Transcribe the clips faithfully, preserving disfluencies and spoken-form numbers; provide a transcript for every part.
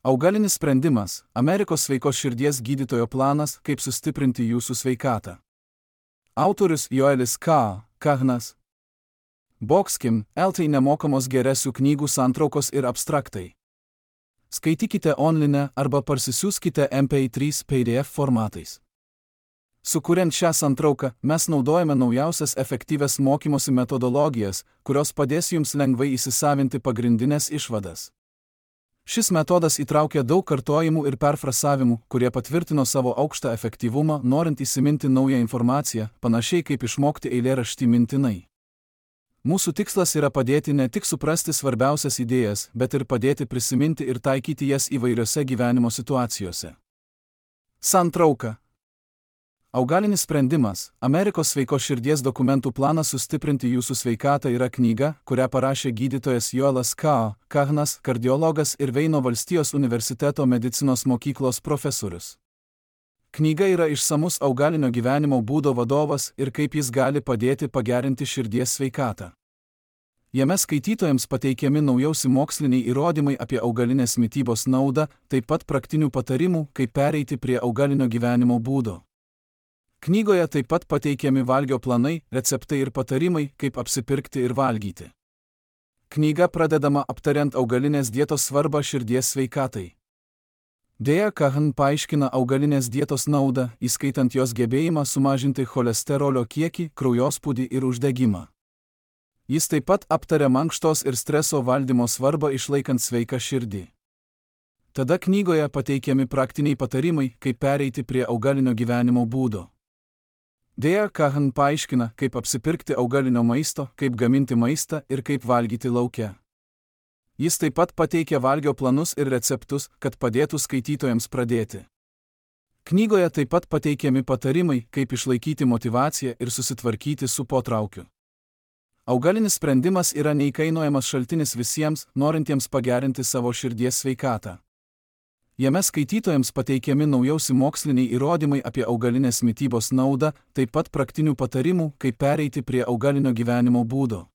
Augalinis sprendimas – Amerikos sveikos širdies gydytojo planas, kaip sustiprinti jūsų sveikatą. Autorius Joelis K. Kahnas. Boxkim, L T nemokamos geresių knygų santraukos ir abstraktai. Skaitykite online arba parsisiųskite M P trys P D F formatais. Sukuriant šią santrauką, mes naudojame naujausias efektyvias mokymosi metodologijas, kurios padės jums lengvai įsisavinti pagrindinės išvadas. Šis metodas įtraukia daug kartojimų ir perfrasavimų, kurie patvirtino savo aukštą efektyvumą, norint įsiminti naują informaciją, panašiai kaip išmokti eilėraštį mintinai. Mūsų tikslas yra padėti ne tik suprasti svarbiausias idėjas, bet ir padėti prisiminti ir taikyti jas įvairiose gyvenimo situacijose. Santrauka. Augalinis sprendimas – Amerikos sveikos širdies dokumentų planas sustiprinti jūsų sveikatą yra knyga, kurią parašė gydytojas Joelas K. Kahnas, kardiologas ir Veino valstijos universiteto medicinos mokyklos profesorius. Knyga yra išsamus augalinio gyvenimo būdo vadovas ir kaip jis gali padėti pagerinti širdies sveikatą. Jame skaitytojams pateikiami naujausi moksliniai įrodymai apie augalinės mitybos naudą, taip pat praktinių patarimų, kaip pereiti prie augalinio gyvenimo būdo. Knygoje taip pat pateikiami valgio planai, receptai ir patarimai, kaip apsipirkti ir valgyti. Knyga pradedama aptariant augalinės dietos svarbą širdies sveikatai. Deja, Kahn paaiškina augalinės dietos naudą, įskaitant jos gebėjimą sumažinti cholesterolio kiekį, kraujospūdį ir uždegimą. Jis taip pat aptaria mankštos ir streso valdymo svarbą išlaikant sveiką širdį. Tada knygoje pateikiami praktiniai patarimai, kaip pereiti prie augalinio gyvenimo būdo. Deja, Kahn paaiškina, kaip apsipirkti augalinio maisto, kaip gaminti maistą ir kaip valgyti lauke. Jis taip pat pateikia valgio planus ir receptus, kad padėtų skaitytojams pradėti. Knygoje taip pat pateikiami patarimai, kaip išlaikyti motyvaciją ir susitvarkyti su potraukiu. Augalinis sprendimas yra neįkainojamas šaltinis visiems, norintiems pagerinti savo širdies sveikatą. Jame skaitytojams pateikiami naujausi moksliniai įrodymai apie augalinės mitybos naudą, taip pat praktinių patarimų, kaip pereiti prie augalinio gyvenimo būdo.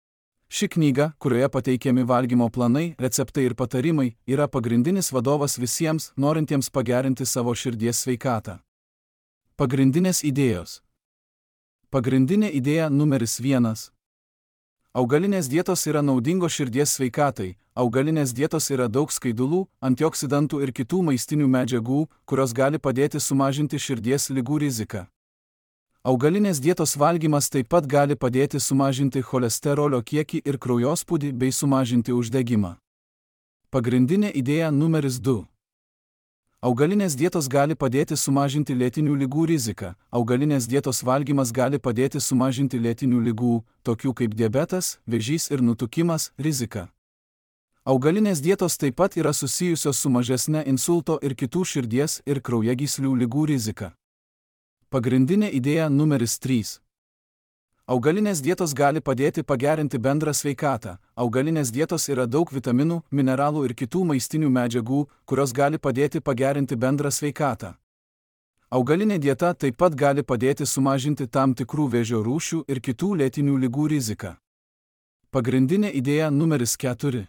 Ši knyga, kurioje pateikiami valgymo planai, receptai ir patarimai, yra pagrindinis vadovas visiems, norintiems pagerinti savo širdies sveikatą. Pagrindinės idėjos. Pagrindinė idėja numeris vienas. Augalinės dietos yra naudingos širdies sveikatai. Augalinės dietos yra daug skaidulų, antioksidantų ir kitų maistinių medžiagų, kurios gali padėti sumažinti širdies ligų riziką. Augalinės dietos valgymas taip pat gali padėti sumažinti cholesterolio kiekį ir kraujospūdį bei sumažinti uždegimą. Pagrindinė idėja numeris du. Augalinės dietos gali padėti sumažinti lėtinių ligų riziką. Augalinės dietos valgymas gali padėti sumažinti lėtinių ligų, tokių kaip diabetas, vėžys ir nutukimas, riziką. Augalinės dietos taip pat yra susijusios su mažesne insulto ir kitų širdies ir kraujagyslių ligų rizika. Pagrindinė idėja numeris trys. Augalinės dietos gali padėti pagerinti bendrą sveikatą. Augalinės dietos yra daug vitaminų, mineralų ir kitų maistinių medžiagų, kurios gali padėti pagerinti bendrą sveikatą. Augalinė dieta taip pat gali padėti sumažinti tam tikrų vėžio rūšių ir kitų lėtinių ligų riziką. Pagrindinė idėja numeris keturi.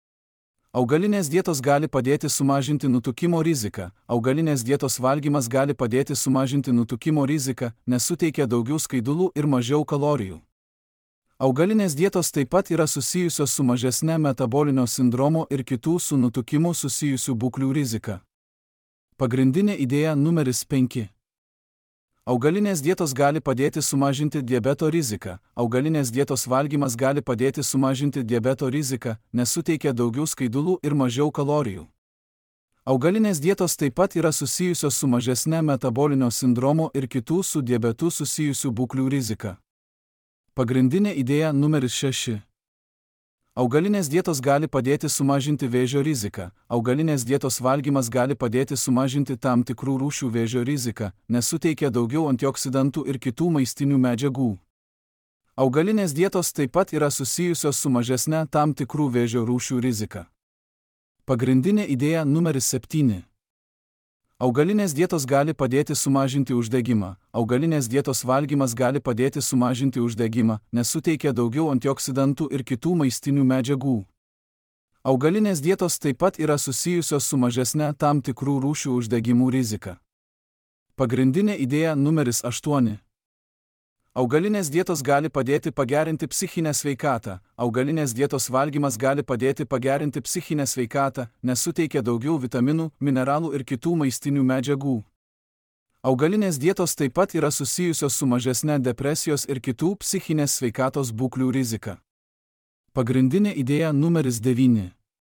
Augalinės dietos gali padėti sumažinti nutukimo riziką. Augalinės dietos valgymas gali padėti sumažinti nutukimo riziką, nes suteikia daugiau skaidulų ir mažiau kalorijų. Augalinės dietos taip pat yra susijusios su mažesne metabolinio sindromo ir kitų su nutukimu susijusių būklių rizika. Pagrindinė idėja numeris penki. Augalinės dietos gali padėti sumažinti diabeto riziką. Augalinės dietos valgymas gali padėti sumažinti diabeto riziką, nes suteikia daugiau skaidulų ir mažiau kalorijų. Augalinės dietos taip pat yra susijusios su mažesne metabolinio sindromo ir kitų su diabetu susijusių būklių rizika. Pagrindinė idėja numeris šeši. Augalinės dietos gali padėti sumažinti vėžio riziką. Augalinės dietos valgymas gali padėti sumažinti tam tikrų rūšių vėžio riziką, nes suteikia daugiau antioksidantų ir kitų maistinių medžiagų. Augalinės dietos taip pat yra susijusios su mažesne tam tikrų vėžio rūšių rizika. Pagrindinė idėja numeris septyni. Augalinės dietos gali padėti sumažinti uždegimą. Augalinės dietos valgymas gali padėti sumažinti uždegimą, nes suteikia daugiau antioksidantų ir kitų maistinių medžiagų. Augalinės dietos taip pat yra susijusios su mažesne tam tikrų rūšių uždegimų rizika. Pagrindinė idėja numeris aštuoni. Augalinės dietos gali padėti pagerinti psichinę sveikatą. Augalinės dietos valgymas gali padėti pagerinti psichinę sveikatą, nes suteikia daugiau vitaminų, mineralų ir kitų maistinių medžiagų. Augalinės dietos taip pat yra susijusios su mažesne depresijos ir kitų psichinės sveikatos būklių rizika. Pagrindinė idėja numeris devyni.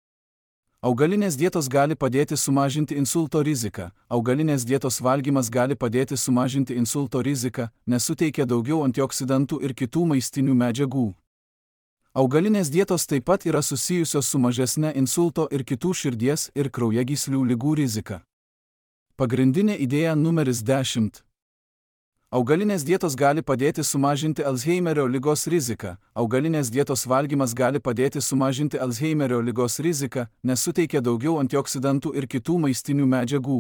Augalinės dietos gali padėti sumažinti insulto riziką. Augalinės dietos valgymas gali padėti sumažinti insulto riziką, nes suteikia daugiau antioksidantų ir kitų maistinių medžiagų. Augalinės dietos taip pat yra susijusios su mažesne insulto ir kitų širdies ir kraujagyslių ligų rizika. Pagrindinė idėja numeris dešimt. Augalinės dietos gali padėti sumažinti Alzheimerio ligos riziką. Augalinės dietos valgymas gali padėti sumažinti Alzheimerio ligos riziką, nes suteikia daugiau antioksidantų ir kitų maistinių medžiagų.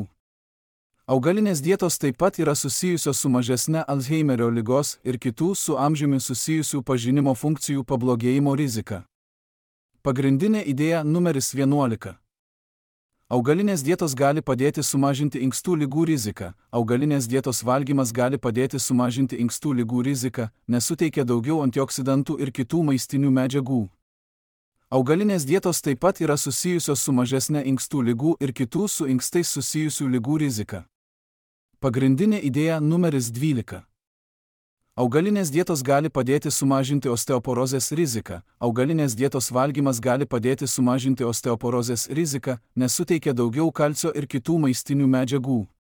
Augalinės dietos taip pat yra susijusios su mažesne Alzheimerio ligos ir kitų su amžiumi susijusių pažinimo funkcijų pablogėjimo rizika. Pagrindinė idėja numeris vienuolika. Augalinės dietos gali padėti sumažinti inkstų ligų riziką. Augalinės dietos valgymas gali padėti sumažinti inkstų ligų riziką, nes suteikia daugiau antioksidantų ir kitų maistinių medžiagų. Augalinės dietos taip pat yra susijusios su mažesne inkstų ligų ir kitų su inkstais susijusių ligų rizika. Pagrindinė idėja numeris dvylika. Augalinės dietos gali padėti sumažinti osteoporozės riziką. Augalinės dietos valgymas gali padėti sumažinti osteoporozės riziką, nes suteikia daugiau kalcio ir kitų maistinių medžiagų.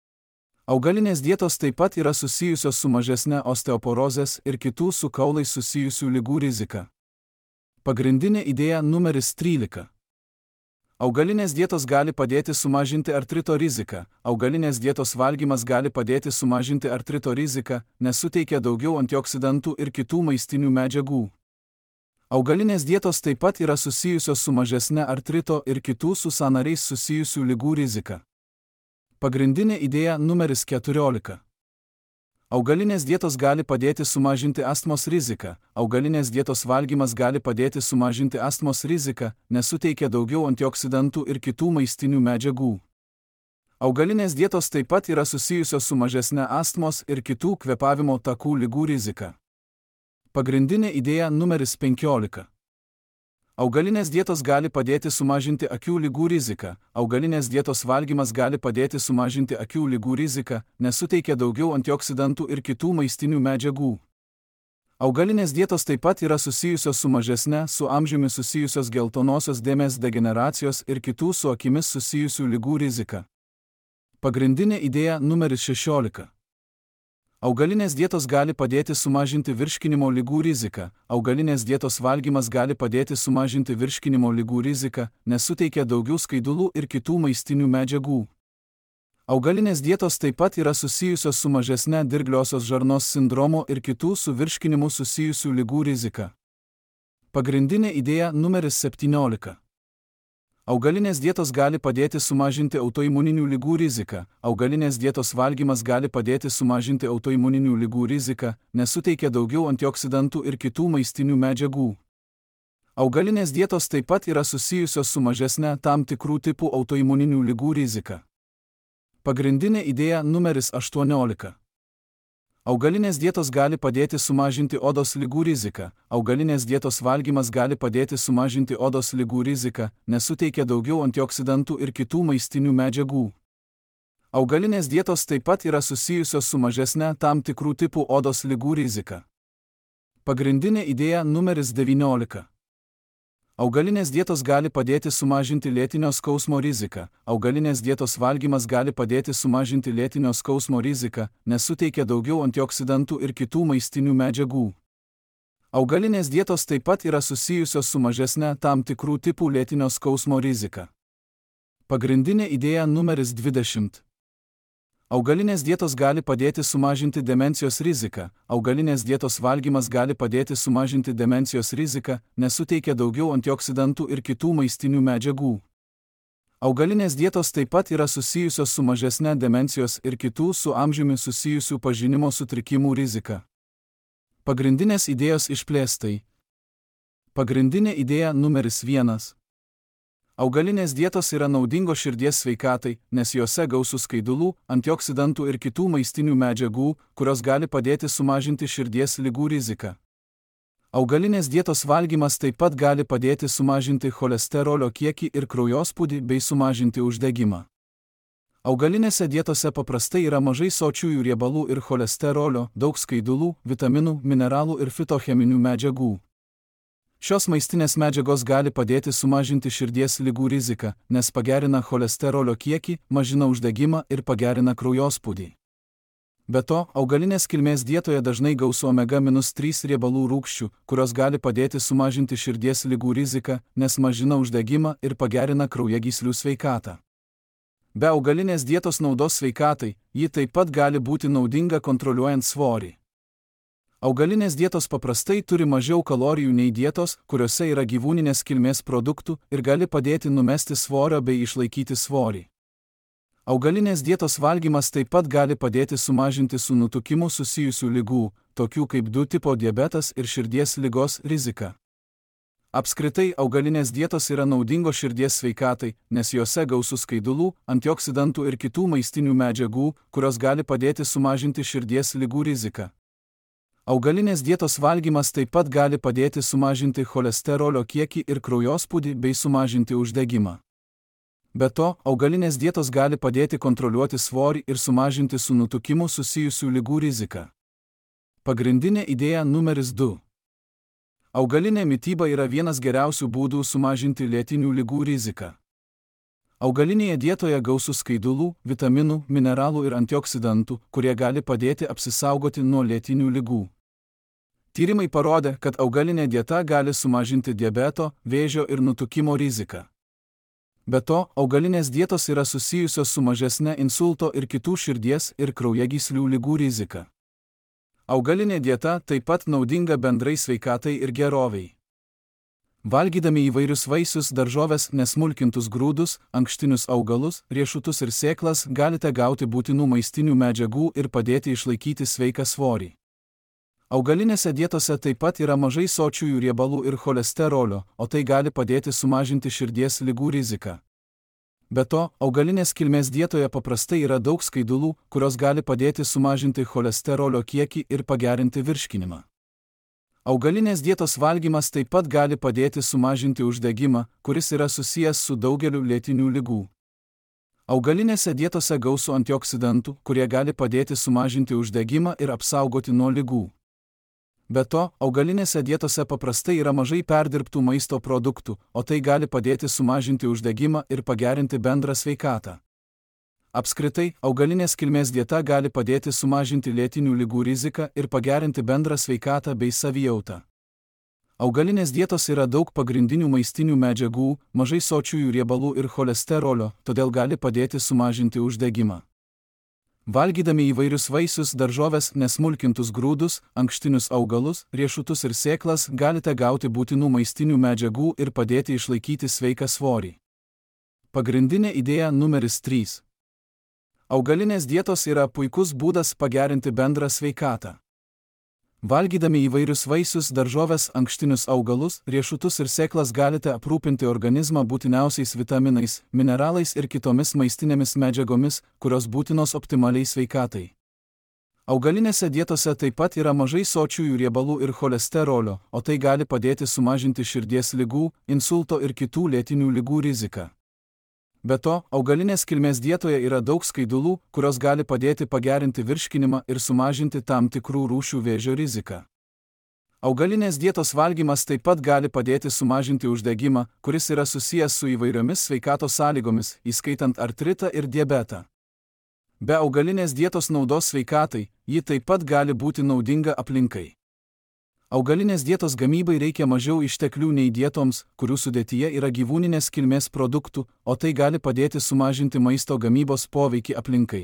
Augalinės dietos taip pat yra susijusios su mažesne osteoporozės ir kitų su kaulais susijusių ligų rizika. Pagrindinė idėja numeris trylika. Augalinės dietos gali padėti sumažinti artrito riziką. Augalinės dietos valgymas gali padėti sumažinti artrito riziką, nes suteikia daugiau antioksidantų ir kitų maistinių medžiagų. Augalinės dietos taip pat yra susijusios su mažesne artrito ir kitų su sąnariais susijusių ligų rizika. Pagrindinė idėja numeris keturiolika. Augalinės dietos gali padėti sumažinti astmos riziką. Augalinės dietos valgymas gali padėti sumažinti astmos riziką, nes suteikia daugiau antioksidantų ir kitų maistinių medžiagų. Augalinės dietos taip pat yra susijusios su mažesne astmos ir kitų kvėpavimo takų ligų rizika. Pagrindinė idėja numeris penkiolika. Augalinės dietos gali padėti sumažinti akių ligų riziką. Augalinės dietos valgymas gali padėti sumažinti akių ligų riziką, nes suteikia daugiau antioksidantų ir kitų maistinių medžiagų. Augalinės dietos taip pat yra susijusios su mažesne, su amžiumi susijusios geltonosios dėmės degeneracijos ir kitų su akimis susijusių ligų rizika. Pagrindinė idėja numeris šešiolika. Augalinės dietos gali padėti sumažinti virškinimo ligų riziką. Augalinės dietos valgymas gali padėti sumažinti virškinimo ligų riziką, nes suteikia daugiau skaidulų ir kitų maistinių medžiagų. Augalinės dietos taip pat yra susijusios su mažesne dirgliosios žarnos sindromo ir kitų su virškinimu susijusių ligų rizika. Pagrindinė idėja numeris septyniolika. Augalinės dietos gali padėti sumažinti autoimuninių ligų riziką. Augalinės dietos valgymas gali padėti sumažinti autoimuninių ligų riziką, nes suteikia daugiau antioksidantų ir kitų maistinių medžiagų. Augalinės dietos taip pat yra susijusios su mažesne tam tikrų tipų autoimuninių ligų rizika. Pagrindinė idėja numeris aštuoniolika. Augalinės dietos gali padėti sumažinti odos ligų riziką. Augalinės dietos valgymas gali padėti sumažinti odos ligų riziką, nes suteikia daugiau antioksidantų ir kitų maistinių medžiagų. Augalinės dietos taip pat yra susijusios su mažesne tam tikrų tipų odos ligų rizika. Pagrindinė idėja numeris devyniolika. Augalinės dietos gali padėti sumažinti lėtinio skausmo riziką. Augalinės dietos valgymas gali padėti sumažinti lėtinio skausmo riziką, nes suteikia daugiau antioksidantų ir kitų maistinių medžiagų. Augalinės dietos taip pat yra susijusios su mažesne tam tikrų tipų lėtinio skausmo rizika. Pagrindinė idėja numeris dvidešimt. Augalinės dietos gali padėti sumažinti demencijos riziką. Augalinės dietos valgymas gali padėti sumažinti demencijos riziką, nes suteikia daugiau antioksidantų ir kitų maistinių medžiagų. Augalinės dietos taip pat yra susijusios su mažesne demencijos ir kitų su amžiumi susijusių pažinimo sutrikimų rizika. Pagrindinės idėjos išplėstai. Pagrindinė idėja numeris vienas. Augalinės dietos yra naudingos širdies sveikatai, nes juose gausu skaidulų, antioksidantų ir kitų maistinių medžiagų, kurios gali padėti sumažinti širdies ligų riziką. Augalinės dietos valgymas taip pat gali padėti sumažinti cholesterolio kiekį ir kraujospūdį bei sumažinti uždegimą. Augalinėse dietose paprastai yra mažai sočiųjų riebalų ir cholesterolio, daug skaidulų, vitaminų, mineralų ir fitocheminių medžiagų. Šios maistinės medžiagos gali padėti sumažinti širdies ligų riziką, nes pagerina cholesterolio kiekį, mažina uždegimą ir pagerina kraujospūdį. Be to, augalinės kilmės dietoje dažnai gausu omega trys riebalų rūgščių, kurios gali padėti sumažinti širdies ligų riziką, nes mažina uždegimą ir pagerina kraujagyslių sveikatą. Be augalinės dietos naudos sveikatai, ji taip pat gali būti naudinga kontroliuojant svorį. Augalinės dietos paprastai turi mažiau kalorijų nei dietos, kuriuose yra gyvūninės kilmės produktų ir gali padėti numesti svorio bei išlaikyti svorį. Augalinės dietos valgymas taip pat gali padėti sumažinti su nutukimu susijusių ligų, tokių kaip du tipo diabetas ir širdies ligos riziką. Apskritai, augalinės dietos yra naudingos širdies sveikatai, nes juose gausu skaidulų, antioksidantų ir kitų maistinių medžiagų, kurios gali padėti sumažinti širdies ligų riziką. Augalinės dietos valgymas taip pat gali padėti sumažinti cholesterolio kiekį ir kraujospūdį bei sumažinti uždegimą. Be to, augalinės dietos gali padėti kontroliuoti svorį ir sumažinti su nutukimu susijusių ligų riziką. Pagrindinė idėja numeris du. Augalinė mityba yra vienas geriausių būdų sumažinti lėtinių ligų riziką. Augalinėje dietoje gausu skaidulų, vitaminų, mineralų ir antioksidantų, kurie gali padėti apsisaugoti nuo lėtinių ligų. Tyrimai parodė, kad augalinė dieta gali sumažinti diabeto, vėžio ir nutukimo riziką. Be to, augalinės dietos yra susijusios su mažesne insulto ir kitų širdies ir kraujagyslių ligų rizika. Augalinė dieta taip pat naudinga bendrai sveikatai ir gerovei. Valgydami įvairius vaisius, daržoves, nesmulkintus grūdus, ankštinius augalus, riešutus ir sėklas galite gauti būtinų maistinių medžiagų ir padėti išlaikyti sveiką svorį. Augalinėse dietose taip pat yra mažai sočiųjų riebalų ir cholesterolio, o tai gali padėti sumažinti širdies ligų riziką. Be to, augalinės kilmės dietoje paprastai yra daug skaidulų, kurios gali padėti sumažinti cholesterolio kiekį ir pagerinti virškinimą. Augalinės dietos valgymas taip pat gali padėti sumažinti uždegimą, kuris yra susijęs su daugeliu lėtinių ligų. Augalinėse dietose gausu antioksidantų, kurie gali padėti sumažinti uždegimą ir apsaugoti nuo ligų. Be to, augalinėse dietose paprastai yra mažai perdirbtų maisto produktų, o tai gali padėti sumažinti uždegimą ir pagerinti bendrą sveikatą. Apskritai, augalinės kilmės dieta gali padėti sumažinti lėtinių ligų riziką ir pagerinti bendrą sveikatą bei savijautą. Augalinės dietos yra daug pagrindinių maistinių medžiagų, mažai sočiųjų riebalų ir cholesterolio, todėl gali padėti sumažinti uždegimą. Valgydami įvairius vaisius, daržoves, nesmulkintus grūdus, ankštinius augalus, riešutus ir sėklas galite gauti būtinų maistinių medžiagų ir padėti išlaikyti sveiką svorį. Pagrindinė idėja numeris trys. Augalinės dietos yra puikus būdas pagerinti bendrą sveikatą. Valgydami įvairius vaisius, daržoves, ankštinius augalus, riešutus ir sėklas galite aprūpinti organizmą būtiniausiais vitaminais, mineralais ir kitomis maistinėmis medžiagomis, kurios būtinos optimaliai sveikatai. Augalinėse dietose taip pat yra mažai sočiųjų riebalų ir cholesterolio, o tai gali padėti sumažinti širdies ligų, insulto ir kitų lėtinių ligų riziką. Be to, augalinės kilmės dietoje yra daug skaidulų, kurios gali padėti pagerinti virškinimą ir sumažinti tam tikrų rūšių vėžio riziką. Augalinės dietos valgymas taip pat gali padėti sumažinti uždegimą, kuris yra susijęs su įvairiomis sveikatos sąlygomis, įskaitant artritą ir diabetą. Be augalinės dietos naudos sveikatai, ji taip pat gali būti naudinga aplinkai. Augalinės dietos gamybai reikia mažiau išteklių nei dietoms, kurių sudėtyje yra gyvūninės kilmės produktų, o tai gali padėti sumažinti maisto gamybos poveikį aplinkai.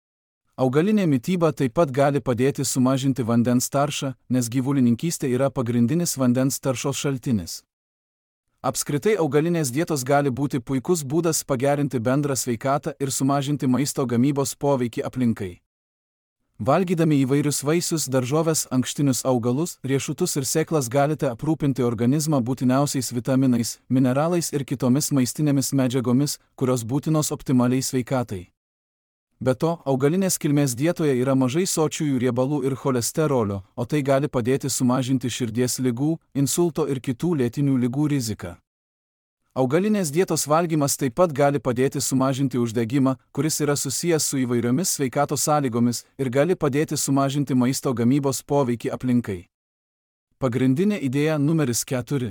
Augalinė mityba taip pat gali padėti sumažinti vandens taršą, nes gyvulininkystė yra pagrindinis vandens taršos šaltinis. Apskritai augalinės dietos gali būti puikus būdas pagerinti bendrą sveikatą ir sumažinti maisto gamybos poveikį aplinkai. Valgydami įvairius vaisius, daržoves, ankštinius augalus, riešutus ir sėklas galite aprūpinti organizmą būtiniausiais vitaminais, mineralais ir kitomis maistinėmis medžiagomis, kurios būtinos optimaliai sveikatai. Be to, augalinės kilmės dietoje yra mažai sočiųjų riebalų ir cholesterolio, o tai gali padėti sumažinti širdies ligų, insulto ir kitų lėtinių ligų riziką. Augalinės dietos valgymas taip pat gali padėti sumažinti uždegimą, kuris yra susijęs su įvairiomis sveikatos sąlygomis ir gali padėti sumažinti maisto gamybos poveikį aplinkai. Pagrindinė idėja numeris keturi.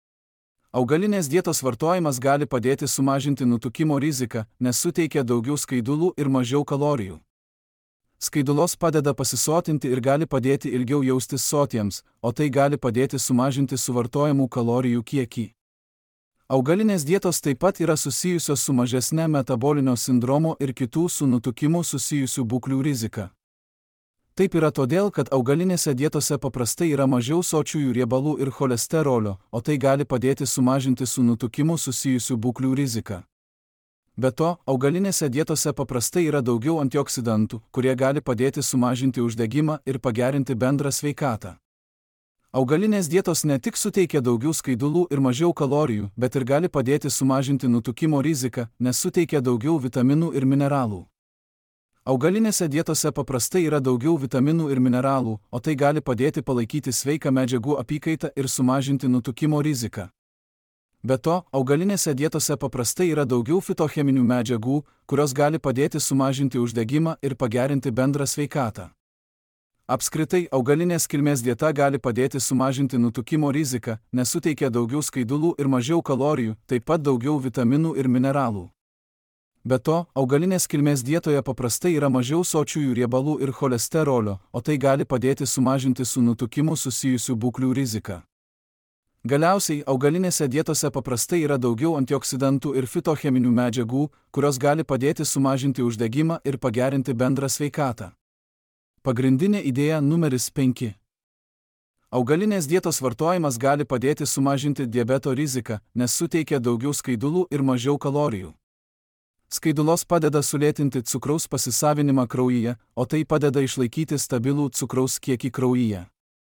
Augalinės dietos vartojimas gali padėti sumažinti nutukimo riziką, nes suteikia daugiau skaidulų ir mažiau kalorijų. Skaidulos padeda pasisotinti ir gali padėti ilgiau jaustis sotiems, o tai gali padėti sumažinti suvartojamų kalorijų kiekį. Augalinės dietos taip pat yra susijusios su mažesne metabolinio sindromo ir kitų su nutukimu susijusių būklių rizika. Taip yra todėl, kad augalinėse dietose paprastai yra mažiau sočiųjų riebalų ir cholesterolio, o tai gali padėti sumažinti su nutukimu susijusių būklių riziką. Be to, augalinėse dietose paprastai yra daugiau antioksidantų, kurie gali padėti sumažinti uždegimą ir pagerinti bendrą sveikatą. Augalinės dietos ne tik suteikia daugiau skaidulų ir mažiau kalorijų, bet ir gali padėti sumažinti nutukimo riziką, nes suteikia daugiau vitaminų ir mineralų. Augalinėse dietose paprastai yra daugiau vitaminų ir mineralų, o tai gali padėti palaikyti sveiką medžiagų apykaitą ir sumažinti nutukimo riziką. Be to, augalinėse dietose paprastai yra daugiau fitocheminių medžiagų, kurios gali padėti sumažinti uždegimą ir pagerinti bendrą sveikatą. Apskritai, augalinės kilmės dieta gali padėti sumažinti nutukimo riziką, nes suteikia daugiau skaidulų ir mažiau kalorijų, taip pat daugiau vitaminų ir mineralų. Be to, augalinės kilmės dietoje paprastai yra mažiau sočiųjų riebalų ir cholesterolio, o tai gali padėti sumažinti su nutukimu susijusių būklių riziką. Galiausiai, augalinėse dietose paprastai yra daugiau antioksidantų ir fitocheminių medžiagų, kurios gali padėti sumažinti uždegimą ir pagerinti bendrą sveikatą. Pagrindinė idėja numeris penki. Augalinės dietos vartojimas gali padėti sumažinti diabeto riziką, nes suteikia daugiau skaidulų ir mažiau kalorijų. Skaidulos padeda sulėtinti cukraus pasisavinimą kraujyje, o tai padeda išlaikyti stabilų cukraus kiekį kraujyje.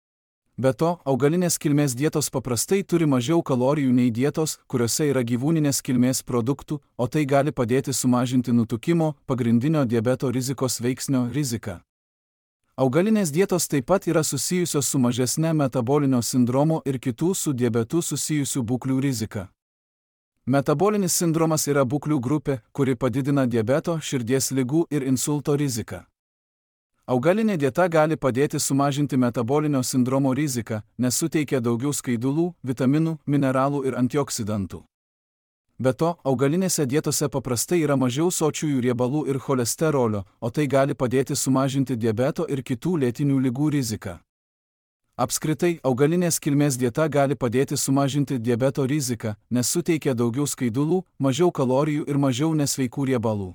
Be to, augalinės kilmės dietos paprastai turi mažiau kalorijų nei dietos, kuriuose yra gyvūninės kilmės produktų, o tai gali padėti sumažinti nutukimo, pagrindinio diabeto rizikos veiksnio riziką. Augalinės dietos taip pat yra susijusios su mažesne metabolinio sindromo ir kitų su diabetu susijusių būklių rizika. Metabolinis sindromas yra būklių grupė, kuri padidina diabeto, širdies ligų ir insulto riziką. Augalinė dieta gali padėti sumažinti metabolinio sindromo riziką, nes suteikia daugiau skaidulų, vitaminų, mineralų ir antioksidantų. Be to, augalinėse dietose paprastai yra mažiau sočiųjų riebalų ir cholesterolio, o tai gali padėti sumažinti diabeto ir kitų lėtinių ligų riziką. Apskritai, augalinės kilmės dieta gali padėti sumažinti diabeto riziką, nes suteikia daugiau skaidulų, mažiau kalorijų ir mažiau nesveikų riebalų.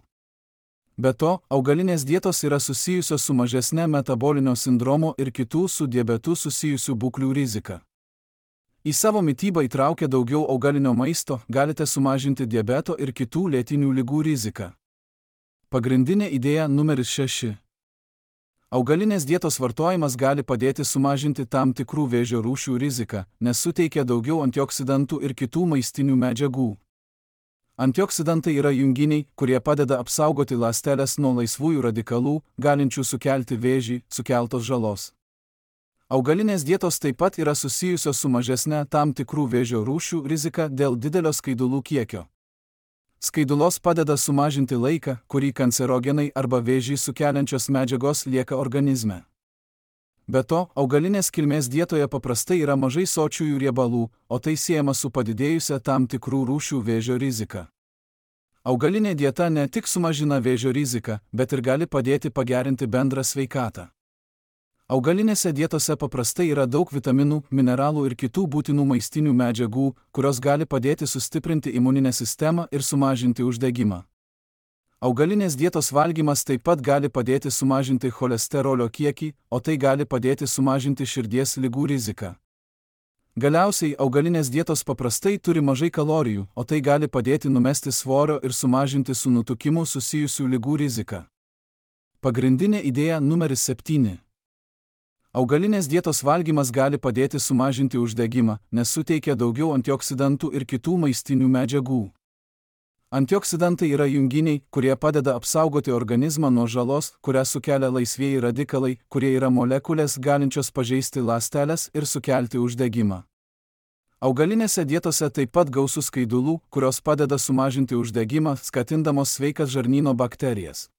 Be to, augalinės dietos yra susijusios su mažesne metabolinio sindromo ir kitų su diabetu susijusių būklių rizika. Į savo mitybą įtraukę daugiau augalinio maisto, galite sumažinti diabeto ir kitų lėtinių ligų riziką. Pagrindinė idėja numeris šeši. Augalinės dietos vartojimas gali padėti sumažinti tam tikrų vėžio rūšių riziką, nes suteikia daugiau antioksidantų ir kitų maistinių medžiagų. Antioksidantai yra junginiai, kurie padeda apsaugoti ląsteles nuo laisvųjų radikalų, galinčių sukelti vėžį, sukeltos žalos. Augalinės dietos taip pat yra susijusios su mažesne tam tikrų vėžio rūšių rizika dėl didelio skaidulų kiekio. Skaidulos padeda sumažinti laiką, kurį kancerogenai arba vėžį sukeliančios medžiagos lieka organizme. Be to, augalinės kilmės dietoje paprastai yra mažai sočiųjų riebalų, o tai siejama su padidėjusia tam tikrų rūšių vėžio rizika. Augalinė dieta ne tik sumažina vėžio riziką, bet ir gali padėti pagerinti bendrą sveikatą. Augalinėse dietose paprastai yra daug vitaminų, mineralų ir kitų būtinų maistinių medžiagų, kurios gali padėti sustiprinti imuninę sistemą ir sumažinti uždegimą. Augalinės dietos valgymas taip pat gali padėti sumažinti cholesterolio kiekį, o tai gali padėti sumažinti širdies ligų riziką. Galiausiai, augalinės dietos paprastai turi mažai kalorijų, o tai gali padėti numesti svorio ir sumažinti su nutukimu susijusių ligų riziką. Pagrindinė idėja numeris septyni. Augalinės dietos valgymas gali padėti sumažinti uždegimą, nes suteikia daugiau antioksidantų ir kitų maistinių medžiagų. Antioksidantai yra junginiai, kurie padeda apsaugoti organizmą nuo žalos, kurią sukelia laisvieji radikalai, kurie yra molekulės galinčios pažeisti ląsteles ir sukelti uždegimą. Augalinėse dietose taip pat gausu skaidulų, kurios padeda sumažinti uždegimą, skatindamos sveikas žarnyno bakterijas.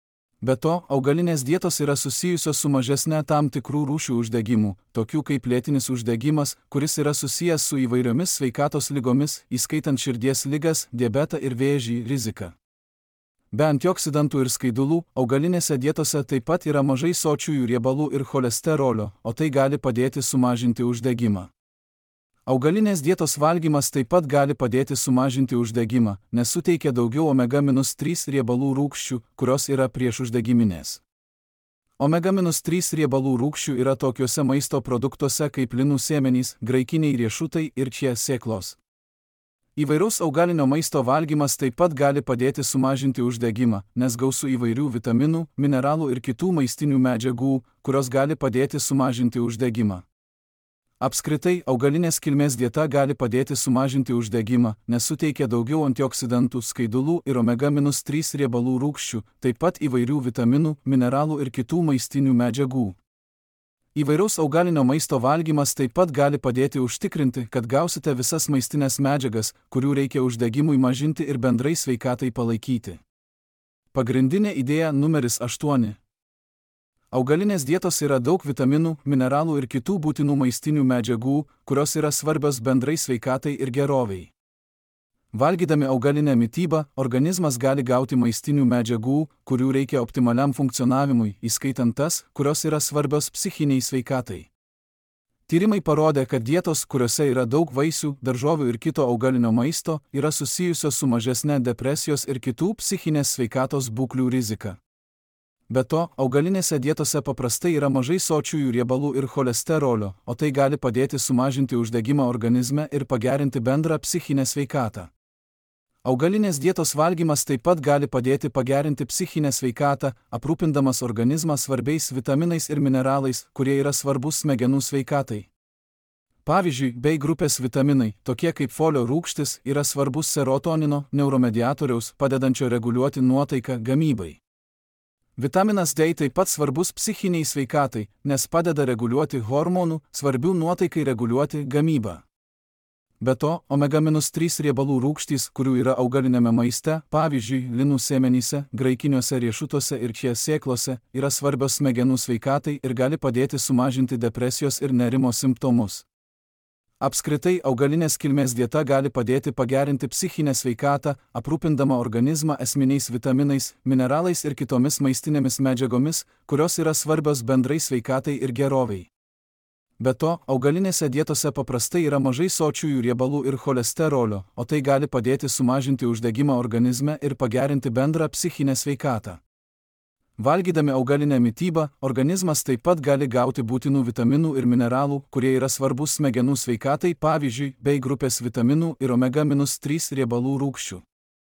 Be to, augalinės dietos yra susijusios su mažesne tam tikrų rūšių uždegimų, tokių kaip lėtinis uždegimas, kuris yra susijęs su įvairiomis sveikatos ligomis, įskaitant širdies ligas, diabetą ir vėžį, riziką. Be antioksidantų ir skaidulų, augalinėse dietose taip pat yra mažai sočiųjų riebalų ir cholesterolio, o tai gali padėti sumažinti uždegimą. Augalinės dietos valgymas taip pat gali padėti sumažinti uždegimą, nes suteikia daugiau omega trys riebalų rūgščių, kurios yra priešuždegiminės. omega trys riebalų rūgščių yra tokiuose maisto produktuose kaip linų sėmenys, graikiniai riešutai ir čia sėklos. Įvairaus augalinio maisto valgymas taip pat gali padėti sumažinti uždegimą, nes gausu įvairių vitaminų, mineralų ir kitų maistinių medžiagų, kurios gali padėti sumažinti uždegimą. Apskritai, augalinės kilmės dieta gali padėti sumažinti uždegimą, nes suteikia daugiau antioksidantų, skaidulų ir omega trys riebalų rūgščių, taip pat įvairių vitaminų, mineralų ir kitų maistinių medžiagų. Įvairaus augalinio maisto valgymas taip pat gali padėti užtikrinti, kad gausite visas maistinės medžiagas, kurių reikia uždegimui mažinti ir bendrai sveikatai palaikyti. Pagrindinė idėja numeris aštuoni. Augalinės dietos yra daug vitaminų, mineralų ir kitų būtinų maistinių medžiagų, kurios yra svarbios bendrai sveikatai ir geroviai. Valgydami augalinę mitybą, organizmas gali gauti maistinių medžiagų, kurių reikia optimaliam funkcionavimui, įskaitant tas, kurios yra svarbios psichiniai sveikatai. Tyrimai parodė, kad dietos, kuriuose yra daug vaisių, daržovių ir kito augalinio maisto, yra susijusios su mažesne depresijos ir kitų psichinės sveikatos būklių rizika. Be to, augalinėse dietose paprastai yra mažai sočiųjų riebalų ir cholesterolio, o tai gali padėti sumažinti uždegimą organizme ir pagerinti bendrą psichinę sveikatą. Augalinės dietos valgymas taip pat gali padėti pagerinti psichinę sveikatą, aprūpindamas organizmą svarbiais vitaminais ir mineralais, kurie yra svarbus smegenų sveikatai. Pavyzdžiui, B grupės vitaminai, tokie kaip folio rūgštis, yra svarbus serotonino, neuromediatoriaus, padedančio reguliuoti nuotaiką, gamybai. Vitaminas D taip pat svarbus psichiniai sveikatai, nes padeda reguliuoti hormonų, svarbių nuotaikai reguliuoti, gamybą. Be to, omega trys riebalų rūgštys, kurių yra augalinėme maiste, pavyzdžiui, linų sėmenyse, graikiniuose riešutuose ir čia sėklose, yra svarbios smegenų sveikatai ir gali padėti sumažinti depresijos ir nerimo simptomus. Apskritai, augalinės kilmės dieta gali padėti pagerinti psichinę sveikatą, aprūpindama organizmą esminiais vitaminais, mineralais ir kitomis maistinėmis medžiagomis, kurios yra svarbios bendrai sveikatai ir geroviai. Be to, augalinėse dietose paprastai yra mažai sočiųjų riebalų ir cholesterolio, o tai gali padėti sumažinti uždegimą organizme ir pagerinti bendrą psichinę sveikatą. Valgydami augalinę mitybą, organizmas taip pat gali gauti būtinų vitaminų ir mineralų, kurie yra svarbus smegenų sveikatai, pavyzdžiui, B grupės vitaminų ir omega trys riebalų rūgščių.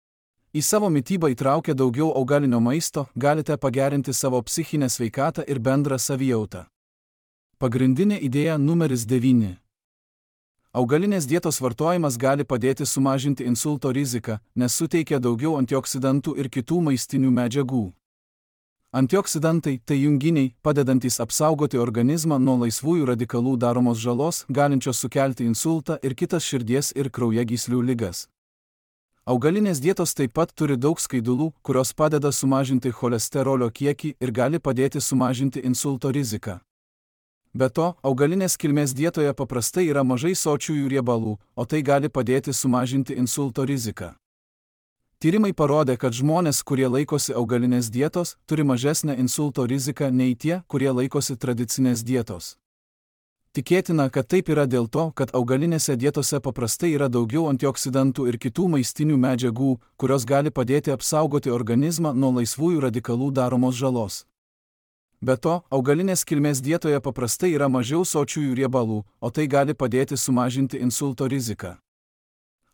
Į savo mitybą įtraukę daugiau augalinio maisto, galite pagerinti savo psichinę sveikatą ir bendrą savijautą. Pagrindinė idėja numeris devyni. Augalinės dietos vartojimas gali padėti sumažinti insulto riziką, nes suteikia daugiau antioksidantų ir kitų maistinių medžiagų. Antioksidantai – tai junginiai, padedantys apsaugoti organizmą nuo laisvųjų radikalų daromos žalos, galinčios sukelti insultą ir kitas širdies ir kraujagyslių ligas. Augalinės dietos taip pat turi daug skaidulų, kurios padeda sumažinti cholesterolio kiekį ir gali padėti sumažinti insulto riziką. Be to, augalinės kilmės dietoje paprastai yra mažai sočiųjų riebalų, o tai gali padėti sumažinti insulto riziką. Tyrimai parodė, kad žmonės, kurie laikosi augalinės dietos, turi mažesnę insulto riziką nei tie, kurie laikosi tradicinės dietos. Tikėtina, kad taip yra dėl to, kad augalinėse dietose paprastai yra daugiau antioksidantų ir kitų maistinių medžiagų, kurios gali padėti apsaugoti organizmą nuo laisvųjų radikalų daromos žalos. Be to, augalinės kilmės dietoje paprastai yra mažiau sočiųjų riebalų, o tai gali padėti sumažinti insulto riziką.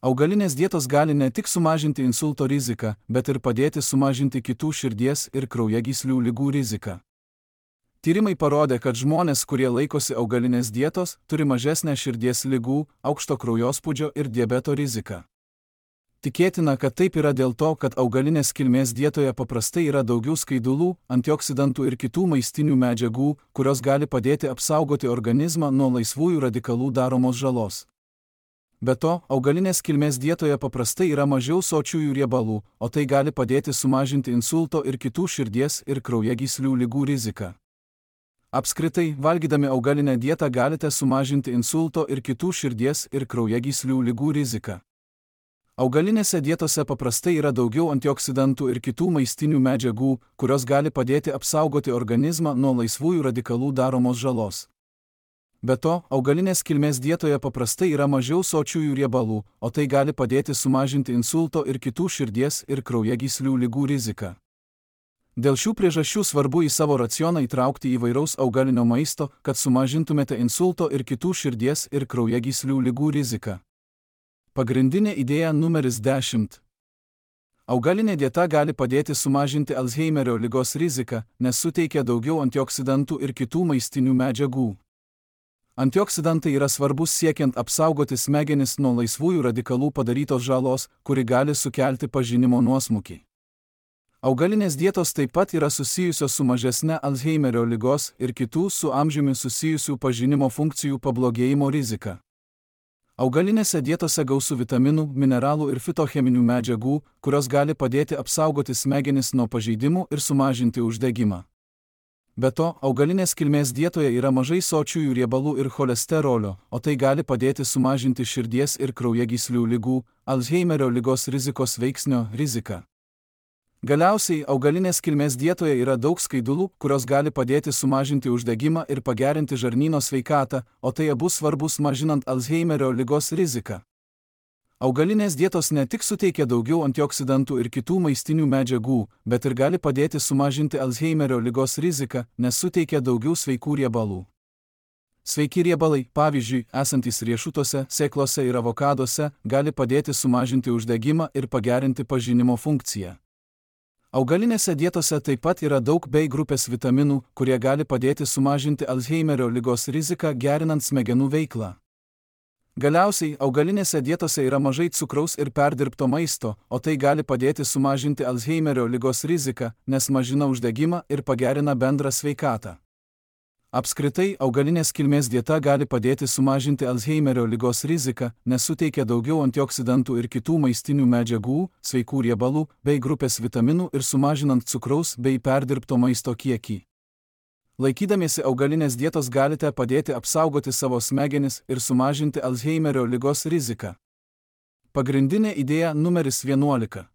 Augalinės dietos gali ne tik sumažinti insulto riziką, bet ir padėti sumažinti kitų širdies ir kraujagyslių ligų riziką. Tyrimai parodė, kad žmonės, kurie laikosi augalinės dietos, turi mažesnę širdies ligų, aukšto kraujospūdžio ir diabeto riziką. Tikėtina, kad taip yra dėl to, kad augalinės kilmės dietoje paprastai yra daugiau skaidulų, antioksidantų ir kitų maistinių medžiagų, kurios gali padėti apsaugoti organizmą nuo laisvųjų radikalų daromos žalos. Be to, augalinės kilmės dietoje paprastai yra mažiau sočiųjų riebalų, o tai gali padėti sumažinti insulto ir kitų širdies ir kraujagyslių ligų riziką. Apskritai, valgydami augalinę dietą galite sumažinti insulto ir kitų širdies ir kraujagyslių ligų riziką. Augalinėse dietose paprastai yra daugiau antioksidantų ir kitų maistinių medžiagų, kurios gali padėti apsaugoti organizmą nuo laisvųjų radikalų daromos žalos. Be to, augalinės kilmės dietoje paprastai yra mažiau sočiųjų riebalų, o tai gali padėti sumažinti insulto ir kitų širdies ir kraujagyslių ligų riziką. Dėl šių priežasčių svarbu į savo racioną įtraukti įvairaus augalinio maisto, kad sumažintumėte insulto ir kitų širdies ir kraujagyslių ligų riziką. Pagrindinė idėja numeris dešimt. Augalinė dieta gali padėti sumažinti Alzheimerio ligos riziką, nes suteikia daugiau antioksidantų ir kitų maistinių medžiagų. Antioksidantai yra svarbus siekiant apsaugoti smegenis nuo laisvųjų radikalų padarytos žalos, kuri gali sukelti pažinimo nuosmukį. Augalinės dietos taip pat yra susijusios su mažesne Alzheimerio ligos ir kitų su amžiumi susijusių pažinimo funkcijų pablogėjimo rizika. Augalinėse dietose gausu vitaminų, mineralų ir fitocheminių medžiagų, kurios gali padėti apsaugoti smegenis nuo pažeidimų ir sumažinti uždegimą. Be to, augalinės kilmės dietoje yra mažai sočiųjų riebalų ir cholesterolio, o tai gali padėti sumažinti širdies ir kraujagyslių ligų, Alzheimerio ligos rizikos veiksnio riziką. Galiausiai, augalinės kilmės dietoje yra daug skaidulų, kurios gali padėti sumažinti uždegimą ir pagerinti žarnyno sveikatą, o tai abu svarbus mažinant Alzheimerio ligos riziką. Augalinės dietos ne tik suteikia daugiau antioksidantų ir kitų maistinių medžiagų, bet ir gali padėti sumažinti Alzheimerio ligos riziką, nes suteikia daugiau sveikų riebalų. Sveiki riebalai, pavyzdžiui, esantys riešutuose, sėklose ir avokaduose, gali padėti sumažinti uždegimą ir pagerinti pažinimo funkciją. Augalinėse dietose taip pat yra daug B grupės vitaminų, kurie gali padėti sumažinti Alzheimerio ligos riziką gerinant smegenų veiklą. Galiausiai, augalinėse dietose yra mažai cukraus ir perdirbto maisto, o tai gali padėti sumažinti Alzheimerio ligos riziką, nes mažina uždegimą ir pagerina bendrą sveikatą. Apskritai, augalinės kilmės dieta gali padėti sumažinti Alzheimerio ligos riziką, nes suteikia daugiau antioksidantų ir kitų maistinių medžiagų, sveikų riebalų, bei grupės vitaminų ir sumažinant cukraus bei perdirbto maisto kiekį. Laikydamiesi augalinės dietos galite padėti apsaugoti savo smegenis ir sumažinti Alzheimerio ligos riziką. Pagrindinė idėja numeris vienuolika.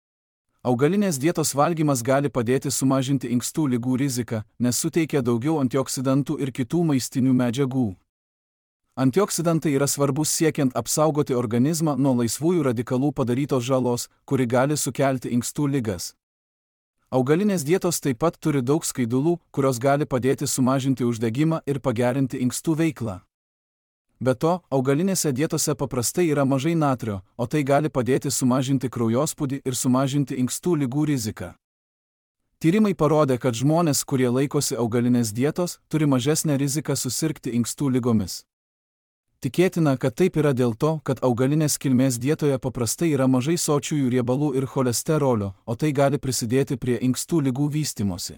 Augalinės dietos valgymas gali padėti sumažinti inkstų ligų riziką, nes suteikia daugiau antioksidantų ir kitų maistinių medžiagų. Antioksidantai yra svarbus siekiant apsaugoti organizmą nuo laisvųjų radikalų padarytos žalos, kuri gali sukelti inkstų ligas. Augalinės dietos taip pat turi daug skaidulų, kurios gali padėti sumažinti uždegimą ir pagerinti inkstų veiklą. Be to, augalinėse dietose paprastai yra mažai natrio, o tai gali padėti sumažinti kraujospūdį ir sumažinti inkstų ligų riziką. Tyrimai parodė, kad žmonės, kurie laikosi augalinės dietos, turi mažesnę riziką susirgti inkstų ligomis. Tikėtina, kad taip yra dėl to, kad augalinės kilmės dietoje paprastai yra mažai sočiųjų riebalų ir cholesterolio, o tai gali prisidėti prie inkstų ligų vystymosi.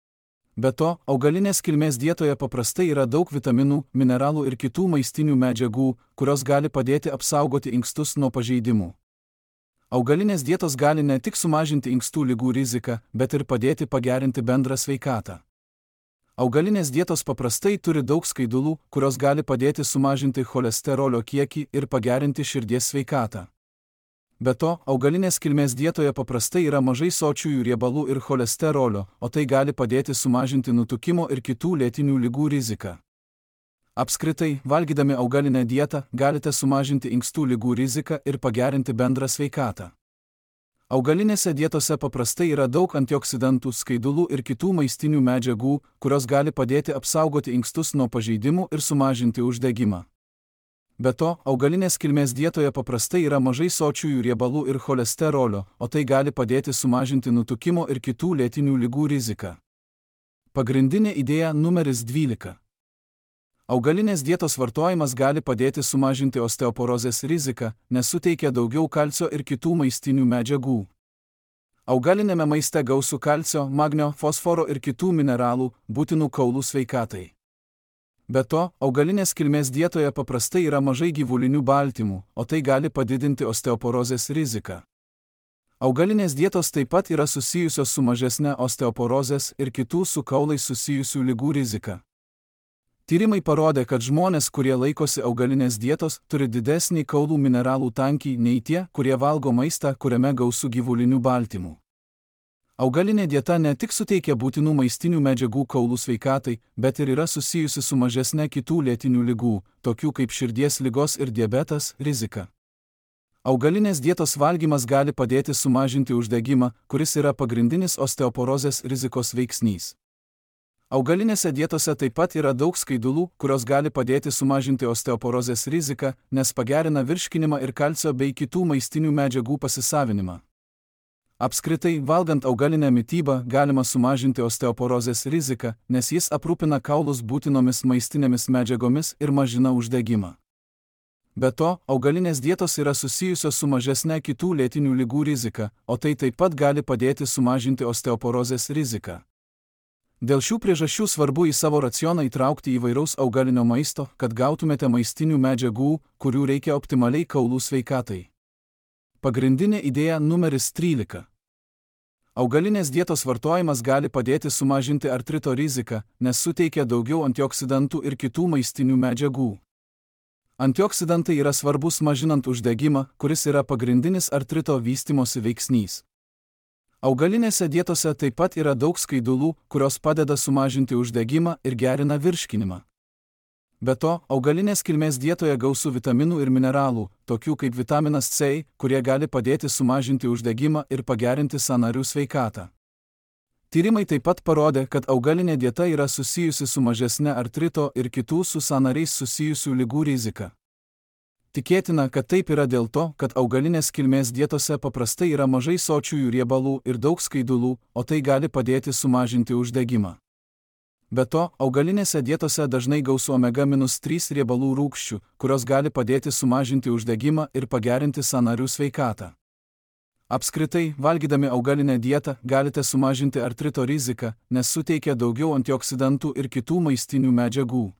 Be to, augalinės kilmės dietoje paprastai yra daug vitaminų, mineralų ir kitų maistinių medžiagų, kurios gali padėti apsaugoti inkstus nuo pažeidimų. Augalinės dietos gali ne tik sumažinti inkstų ligų riziką, bet ir padėti pagerinti bendrą sveikatą. Augalinės dietos paprastai turi daug skaidulų, kurios gali padėti sumažinti cholesterolio kiekį ir pagerinti širdies sveikatą. Be to, augalinės kilmės dietoje paprastai yra mažai sočiųjų riebalų ir cholesterolio, o tai gali padėti sumažinti nutukimo ir kitų lėtinių ligų riziką. Apskritai, valgydami augalinę dietą, galite sumažinti inkstų ligų riziką ir pagerinti bendrą sveikatą. Augalinėse dietose paprastai yra daug antioksidantų, skaidulų ir kitų maistinių medžiagų, kurios gali padėti apsaugoti inkstus nuo pažeidimų ir sumažinti uždegimą. Be to, augalinės kilmės dietoje paprastai yra mažai sočiųjų riebalų ir cholesterolio, o tai gali padėti sumažinti nutukimo ir kitų lėtinių ligų riziką. Pagrindinė idėja numeris dvylika. Augalinės dietos vartojimas gali padėti sumažinti osteoporozės riziką, nes suteikia daugiau kalcio ir kitų maistinių medžiagų. Augalinėme maiste gausu kalcio, magnio, fosforo ir kitų mineralų, būtinų kaulų sveikatai. Be to, augalinės kilmės dietoje paprastai yra mažai gyvulinių baltymų, o tai gali padidinti osteoporozės riziką. Augalinės dietos taip pat yra susijusios su mažesne osteoporozės ir kitų su kaulais susijusių ligų rizika. Tyrimai parodė, kad žmonės, kurie laikosi augalinės dietos, turi didesnį kaulų mineralų tankį nei tie, kurie valgo maistą, kuriame gausu gyvulinių baltymų. Augalinė dieta ne tik suteikia būtinų maistinių medžiagų kaulų sveikatai, bet ir yra susijusi su mažesne kitų lėtinių ligų, tokių kaip širdies ligos ir diabetas, rizika. Augalinės dietos valgymas gali padėti sumažinti uždegimą, kuris yra pagrindinis osteoporozės rizikos veiksnys. Augalinėse dietose taip pat yra daug skaidulų, kurios gali padėti sumažinti osteoporozės riziką, nes pagerina virškinimą ir kalcio bei kitų maistinių medžiagų pasisavinimą. Apskritai, valgant augalinę mitybą galima sumažinti osteoporozės riziką, nes jis aprūpina kaulus būtinomis maistinėmis medžiagomis ir mažina uždegimą. Be to, augalinės dietos yra susijusios su mažesne kitų lėtinių ligų rizika, o tai taip pat gali padėti sumažinti osteoporozės riziką. Dėl šių priežasčių svarbu į savo racioną įtraukti įvairaus augalinio maisto, kad gautumėte maistinių medžiagų, kurių reikia optimaliai kaulų sveikatai. Pagrindinė idėja numeris trylika. Augalinės dietos vartojimas gali padėti sumažinti artrito riziką, nes suteikia daugiau antioksidantų ir kitų maistinių medžiagų. Antioksidantai yra svarbus mažinant uždegimą, kuris yra pagrindinis artrito vystymosi veiksnys. Augalinėse dietose taip pat yra daug skaidulų, kurios padeda sumažinti uždegimą ir gerina virškinimą. Be to, augalinės kilmės dietoje gausu vitaminų ir mineralų, tokių kaip vitaminas C, kurie gali padėti sumažinti uždegimą ir pagerinti sąnarių sveikatą. Tyrimai taip pat parodė, kad augalinė dieta yra susijusi su mažesne artrito ir kitų su sąnariais susijusių ligų rizika. Tikėtina, kad taip yra dėl to, kad augalinės kilmės dietose paprastai yra mažai sočiųjų riebalų ir daug skaidulų, o tai gali padėti sumažinti uždegimą. Be to, augalinėse dietose dažnai gausu omega trys riebalų rūgščių, kurios gali padėti sumažinti uždegimą ir pagerinti sąnarių sveikatą. Apskritai, valgydami augalinę dietą galite sumažinti artrito riziką, nes suteikia daugiau antioksidantų ir kitų maistinių medžiagų.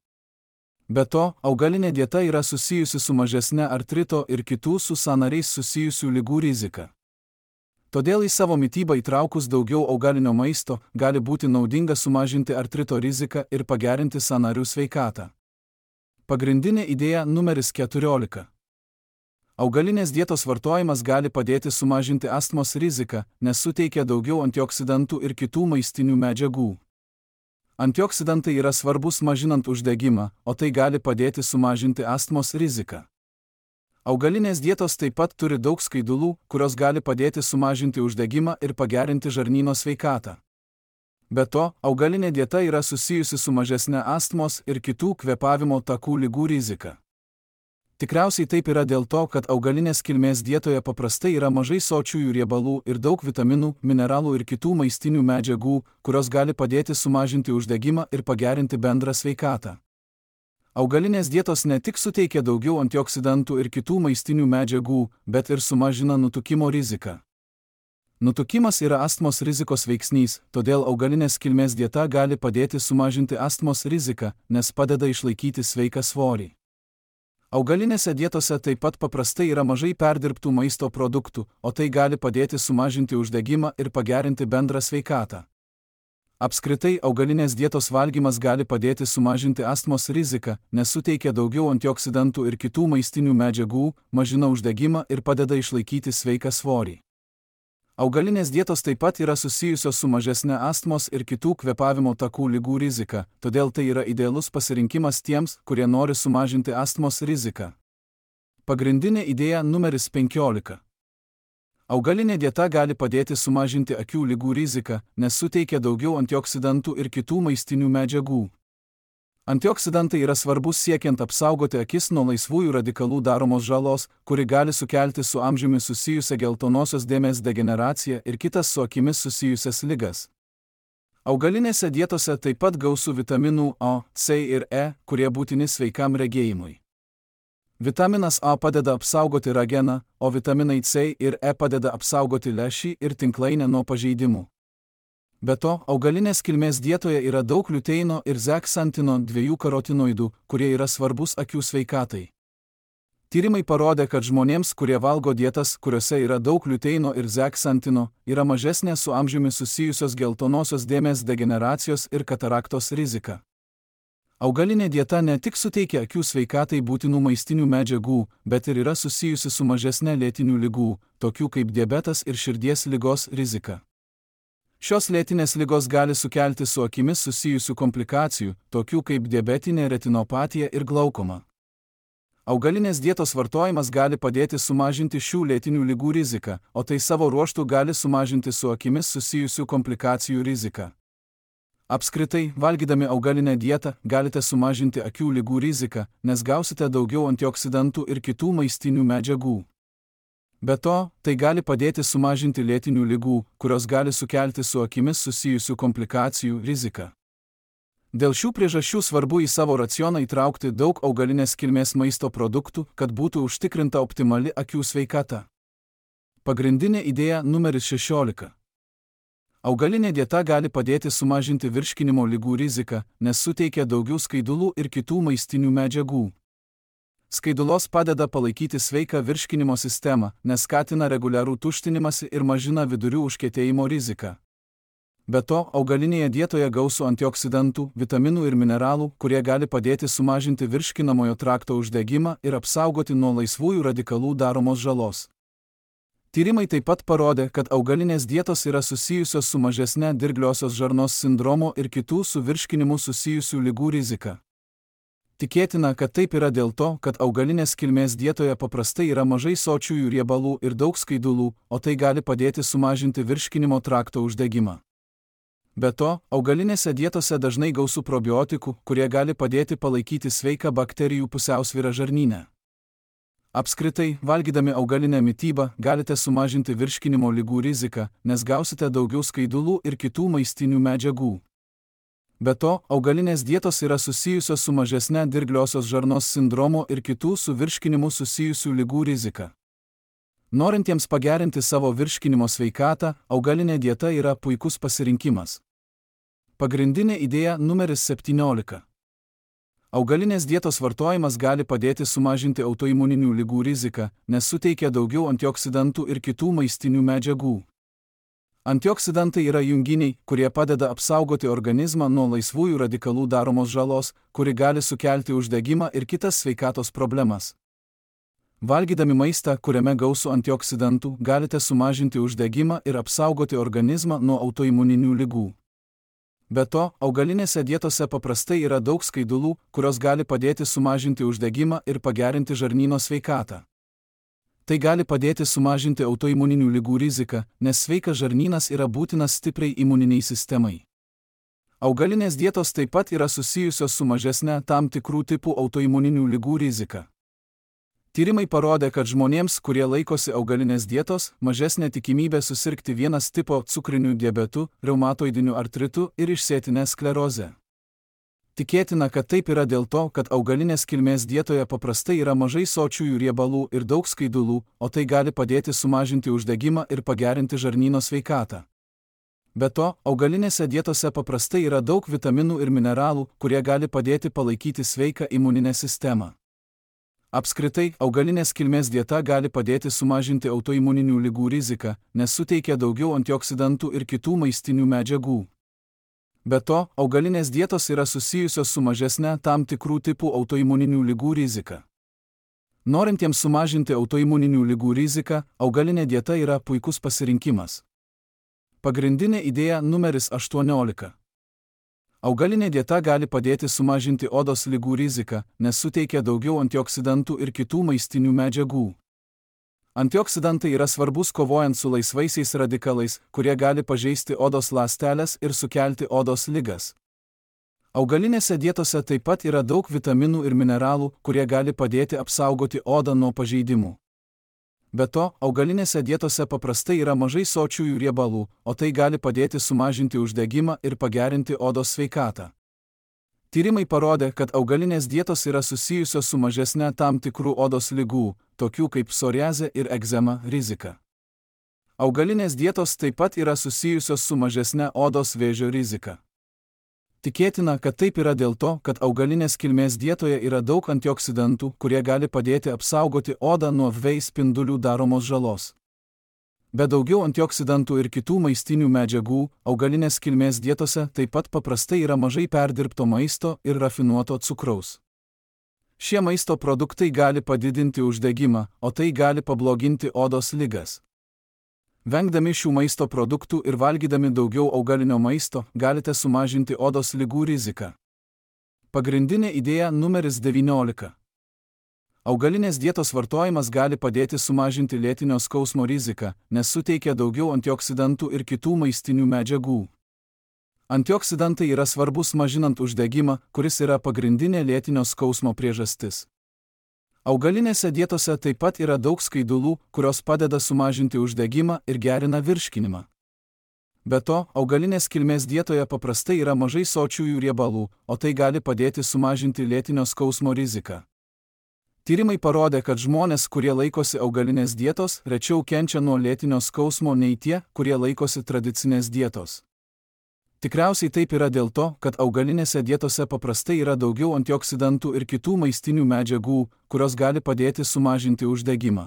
Be to, augalinė dieta yra susijusi su mažesne artrito ir kitų su sąnariais susijusių ligų rizika. Todėl į savo mitybą įtraukus daugiau augalinio maisto gali būti naudinga sumažinti artrito riziką ir pagerinti sąnarių sveikatą. Pagrindinė idėja numeris keturiolika. Augalinės dietos vartojimas gali padėti sumažinti astmos riziką, nes suteikia daugiau antioksidantų ir kitų maistinių medžiagų. Antioksidantai yra svarbus mažinant uždegimą, o tai gali padėti sumažinti astmos riziką. Augalinės dietos taip pat turi daug skaidulų, kurios gali padėti sumažinti uždegimą ir pagerinti žarnyno sveikatą. Be to, augalinė dieta yra susijusi su mažesne astmos ir kitų kvėpavimo takų ligų rizika. Tikriausiai taip yra dėl to, kad augalinės kilmės dietoje paprastai yra mažai sočiųjų riebalų ir daug vitaminų, mineralų ir kitų maistinių medžiagų, kurios gali padėti sumažinti uždegimą ir pagerinti bendrą sveikatą. Augalinės dietos ne tik suteikia daugiau antioksidantų ir kitų maistinių medžiagų, bet ir sumažina nutukimo riziką. Nutukimas yra astmos rizikos veiksnys, todėl augalinės kilmės dieta gali padėti sumažinti astmos riziką, nes padeda išlaikyti sveiką svorį. Augalinėse dietose taip pat paprastai yra mažai perdirbtų maisto produktų, o tai gali padėti sumažinti uždegimą ir pagerinti bendrą sveikatą. Apskritai, augalinės dietos valgymas gali padėti sumažinti astmos riziką, nes suteikia daugiau antioksidantų ir kitų maistinių medžiagų, mažina uždegimą ir padeda išlaikyti sveiką svorį. Augalinės dietos taip pat yra susijusios su mažesne astmos ir kitų kvėpavimo takų ligų rizika, todėl tai yra idealus pasirinkimas tiems, kurie nori sumažinti astmos riziką. Pagrindinė idėja numeris penkiolika. Augalinė dieta gali padėti sumažinti akių ligų riziką, nes suteikia daugiau antioksidantų ir kitų maistinių medžiagų. Antioksidantai yra svarbus siekiant apsaugoti akis nuo laisvųjų radikalų daromos žalos, kuri gali sukelti su amžiumi susijusią geltonosios dėmės degeneraciją ir kitas su akimis susijusias ligas. Augalinėse dietose taip pat gausu vitaminų A, C ir E, kurie būtini sveikam regėjimui. Vitaminas A padeda apsaugoti rageną, o vitaminai C ir E padeda apsaugoti lęšį ir tinklainę nuo pažeidimų. Be to, augalinės kilmės dietoje yra daug liuteino ir zeaksantino dviejų karotinoidų, kurie yra svarbus akių sveikatai. Tyrimai parodė, kad žmonėms, kurie valgo dietas, kuriuose yra daug liuteino ir zeaksantino, yra mažesnė su amžiumi susijusios geltonosios dėmės degeneracijos ir kataraktos rizika. Augalinė dieta ne tik suteikia akių sveikatai būtinų maistinių medžiagų, bet ir yra susijusi su mažesne lėtinių ligų, tokių kaip diabetas ir širdies ligos rizika. Šios lėtinės ligos gali sukelti su akimis susijusių komplikacijų, tokių kaip diabetinė retinopatija ir glaukoma. Augalinės dietos vartojimas gali padėti sumažinti šių lėtinių ligų riziką, o tai savo ruožtu gali sumažinti su akimis susijusių komplikacijų riziką. Apskritai, valgydami augalinę dietą, galite sumažinti akių ligų riziką, nes gausite daugiau antioksidantų ir kitų maistinių medžiagų. Be to, tai gali padėti sumažinti lėtinių ligų, kurios gali sukelti su akimis susijusių komplikacijų riziką. Dėl šių priežasčių svarbu į savo racioną įtraukti daug augalinės kilmės maisto produktų, kad būtų užtikrinta optimali akių sveikata. Pagrindinė idėja numeris šešiolika. Augalinė dieta gali padėti sumažinti virškinimo ligų riziką, nes suteikia daugiau skaidulų ir kitų maistinių medžiagų. Skaidulos padeda palaikyti sveiką virškinimo sistemą, nes skatina reguliarų tuštinimąsi ir mažina vidurių užkietėjimo riziką. Be to, augalinėje dietoje gausu antioksidantų, vitaminų ir mineralų, kurie gali padėti sumažinti virškinamojo trakto uždegimą ir apsaugoti nuo laisvųjų radikalų daromos žalos. Tyrimai taip pat parodė, kad augalinės dietos yra susijusios su mažesne dirgliosios žarnos sindromo ir kitų su virškinimu susijusių ligų rizika. Tikėtina, kad taip yra dėl to, kad augalinės kilmės dietoje paprastai yra mažai sočiųjų riebalų ir daug skaidulų, o tai gali padėti sumažinti virškinimo trakto uždegimą. Be to, augalinėse dietose dažnai gausu probiotikų, kurie gali padėti palaikyti sveiką bakterijų pusiausvyrą žarnyne. Apskritai, valgydami augalinę mitybą, galite sumažinti virškinimo ligų riziką, nes gausite daugiau skaidulų ir kitų maistinių medžiagų. Be to, augalinės dietos yra susijusios su mažesne dirgliosios žarnos sindromo ir kitų su virškinimu susijusių ligų rizika. Norintiems pagerinti savo virškinimo sveikatą, augalinė dieta yra puikus pasirinkimas. Pagrindinė idėja numeris septyniolika. Augalinės dietos vartojimas gali padėti sumažinti autoimuninių ligų riziką, nes suteikia daugiau antioksidantų ir kitų maistinių medžiagų. Antioksidantai yra junginiai, kurie padeda apsaugoti organizmą nuo laisvųjų radikalų daromos žalos, kuri gali sukelti uždegimą ir kitas sveikatos problemas. Valgydami maistą, kuriame gausu antioksidantų, galite sumažinti uždegimą ir apsaugoti organizmą nuo autoimuninių ligų. Be to, augalinėse dietose paprastai yra daug skaidulų, kurios gali padėti sumažinti uždegimą ir pagerinti žarnyno sveikatą. Tai gali padėti sumažinti autoimuninių ligų riziką, nes sveikas žarnynas yra būtinas stipriai imuniniai sistemai. Augalinės dietos taip pat yra susijusios su mažesne tam tikrų tipų autoimuninių ligų rizika. Tyrimai parodė, kad žmonėms, kurie laikosi augalinės dietos, mažesnė tikimybė susirgti vienas tipo cukriniu diabetu, reumatoidiniu artritu ir išsėtine skleroze. Tikėtina, kad taip yra dėl to, kad augalinės kilmės dietoje paprastai yra mažai sočiųjų riebalų ir daug skaidulų, o tai gali padėti sumažinti uždegimą ir pagerinti žarnyno sveikatą. Be to, augalinėse dietose paprastai yra daug vitaminų ir mineralų, kurie gali padėti palaikyti sveiką imuninę sistemą. Apskritai, augalinės kilmės dieta gali padėti sumažinti autoimuninių ligų riziką, nes suteikia daugiau antioksidantų ir kitų maistinių medžiagų. Be to, augalinės dietos yra susijusios su mažesne tam tikrų tipų autoimuninių ligų rizika. Norintiems sumažinti autoimuninių ligų riziką, augalinė dieta yra puikus pasirinkimas. Pagrindinė idėja numeris aštuoniolika. Augalinė dieta gali padėti sumažinti odos ligų riziką, nes suteikia daugiau antioksidantų ir kitų maistinių medžiagų. Antioksidantai yra svarbus kovojant su laisvaisiais radikalais, kurie gali pažeisti odos ląsteles ir sukelti odos ligas. Augalinėse dietose taip pat yra daug vitaminų ir mineralų, kurie gali padėti apsaugoti odą nuo pažeidimų. Be to, augalinėse dietose paprastai yra mažai sočiųjų riebalų, o tai gali padėti sumažinti uždegimą ir pagerinti odos sveikatą. Tyrimai parodė, kad augalinės dietos yra susijusios su mažesne tam tikrų odos ligų, tokių kaip psoriazė ir egzema, rizika. Augalinės dietos taip pat yra susijusios su mažesne odos vėžio rizika. Tikėtina, kad taip yra dėl to, kad augalinės kilmės dietoje yra daug antioksidantų, kurie gali padėti apsaugoti odą nuo U V spindulių daromos žalos. Be daugiau antioksidantų ir kitų maistinių medžiagų, augalinės kilmės dietose taip pat paprastai yra mažai perdirbto maisto ir rafinuoto cukraus. Šie maisto produktai gali padidinti uždegimą, o tai gali pabloginti odos ligas. Vengdami šių maisto produktų ir valgydami daugiau augalinio maisto, galite sumažinti odos ligų riziką. Pagrindinė idėja numeris devyniolika. Augalinės dietos vartojimas gali padėti sumažinti lėtinio skausmo riziką, nes suteikia daugiau antioksidantų ir kitų maistinių medžiagų. Antioksidantai yra svarbus mažinant uždegimą, kuris yra pagrindinė lėtinio skausmo priežastis. Augalinėse dietose taip pat yra daug skaidulų, kurios padeda sumažinti uždegimą ir gerina virškinimą. Be to, augalinės kilmės dietoje paprastai yra mažai sočiųjų riebalų, o tai gali padėti sumažinti lėtinio skausmo riziką. Tyrimai parodė, kad žmonės, kurie laikosi augalinės dietos, rečiau kenčia nuo lėtinio skausmo nei tie, kurie laikosi tradicinės dietos. Tikriausiai taip yra dėl to, kad augalinėse dietose paprastai yra daugiau antioksidantų ir kitų maistinių medžiagų, kurios gali padėti sumažinti uždegimą.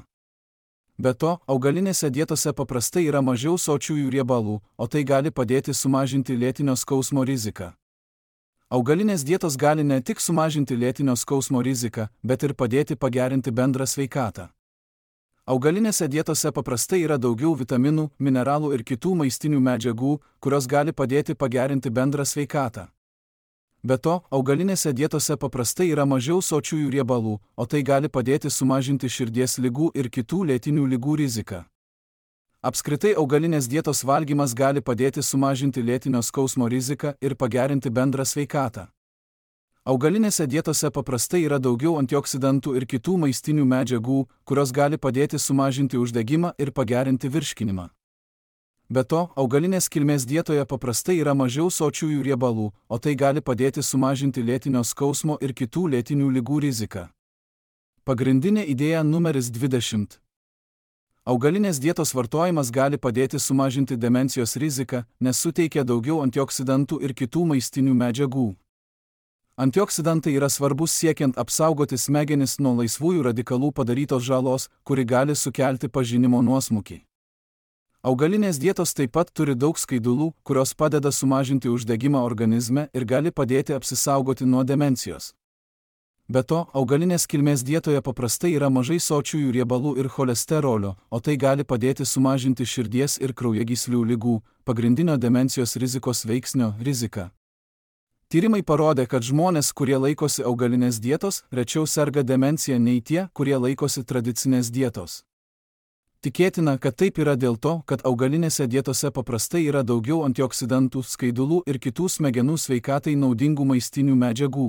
Be to, augalinėse dietose paprastai yra mažiau sočiųjų riebalų, o tai gali padėti sumažinti lėtinio skausmo riziką. Augalinės dietos gali ne tik sumažinti lėtinio skausmo riziką, bet ir padėti pagerinti bendrą sveikatą. Augalinėse dietose paprastai yra daugiau vitaminų, mineralų ir kitų maistinių medžiagų, kurios gali padėti pagerinti bendrą sveikatą. Be to, augalinėse dietose paprastai yra mažiau sočiųjų riebalų, o tai gali padėti sumažinti širdies ligų ir kitų lėtinių ligų riziką. Apskritai augalinės dietos valgymas gali padėti sumažinti lėtinio skausmo riziką ir pagerinti bendrą sveikatą. Augalinėse dietose paprastai yra daugiau antioksidantų ir kitų maistinių medžiagų, kurios gali padėti sumažinti uždegimą ir pagerinti virškinimą. Be to, augalinės kilmės dietoje paprastai yra mažiau sočiųjų riebalų, o tai gali padėti sumažinti lėtinio skausmo ir kitų lėtinių ligų riziką. Pagrindinė idėja numeris dvidešimt. Augalinės dietos vartojimas gali padėti sumažinti demencijos riziką, nes suteikia daugiau antioksidantų ir kitų maistinių medžiagų. Antioksidantai yra svarbus siekiant apsaugoti smegenis nuo laisvųjų radikalų padarytos žalos, kuri gali sukelti pažinimo nuosmukį. Augalinės dietos taip pat turi daug skaidulų, kurios padeda sumažinti uždegimą organizme ir gali padėti apsisaugoti nuo demencijos. Be to, augalinės kilmės dietoje paprastai yra mažai sočiųjų riebalų ir cholesterolio, o tai gali padėti sumažinti širdies ir kraujagyslių ligų, pagrindinio demencijos rizikos veiksnio, riziką. Tyrimai parodė, kad žmonės, kurie laikosi augalinės dietos, rečiau serga demencija nei tie, kurie laikosi tradicinės dietos. Tikėtina, kad taip yra dėl to, kad augalinėse dietose paprastai yra daugiau antioksidantų, skaidulų ir kitų smegenų sveikatai naudingų maistinių medžiagų.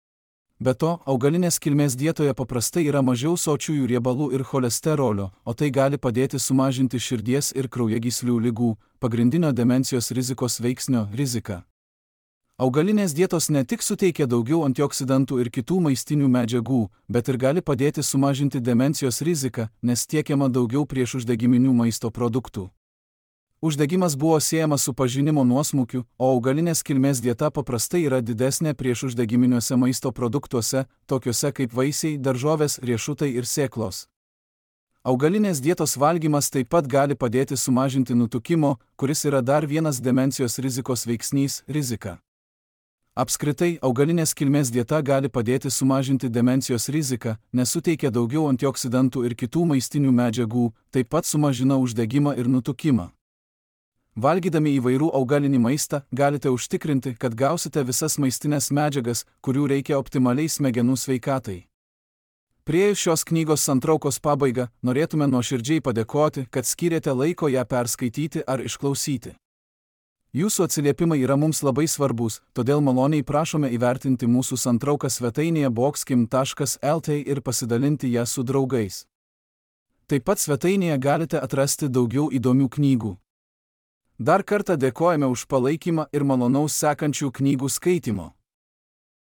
Be to, augalinės kilmės dietoje paprastai yra mažiau sočiųjų riebalų ir cholesterolio, o tai gali padėti sumažinti širdies ir kraujagyslių ligų, pagrindinio demencijos rizikos veiksnio, riziką. Augalinės dietos ne tik suteikia daugiau antioksidantų ir kitų maistinių medžiagų, bet ir gali padėti sumažinti demencijos riziką, nes tiekiama daugiau priešuždegiminių maisto produktų. Uždegimas buvo siejamas su pažinimo nuosmukiu, o augalinės kilmės dieta paprastai yra didesnė priešuždegiminiuose maisto produktuose, tokiuose kaip vaisiai, daržovės, riešutai ir sėklos. Augalinės dietos valgymas taip pat gali padėti sumažinti nutukimo, kuris yra dar vienas demencijos rizikos veiksnys, rizika. Apskritai, augalinės kilmės dieta gali padėti sumažinti demencijos riziką, nes suteikia daugiau antioksidantų ir kitų maistinių medžiagų, taip pat sumažina uždegimą ir nutukimą. Valgydami įvairių augalinį maistą, galite užtikrinti, kad gausite visas maistinės medžiagas, kurių reikia optimaliai smegenų sveikatai. Priėjus šios knygos santraukos pabaigą, norėtume nuoširdžiai padėkoti, kad skyrėte laiko ją perskaityti ar išklausyti. Jūsų atsiliepimai yra mums labai svarbus, todėl maloniai prašome įvertinti mūsų santrauką svetainėje boxkim taškas el t ir pasidalinti ją su draugais. Taip pat svetainėje galite atrasti daugiau įdomių knygų. Dar kartą dėkojame už palaikymą ir malonaus sekančių knygų skaitymo.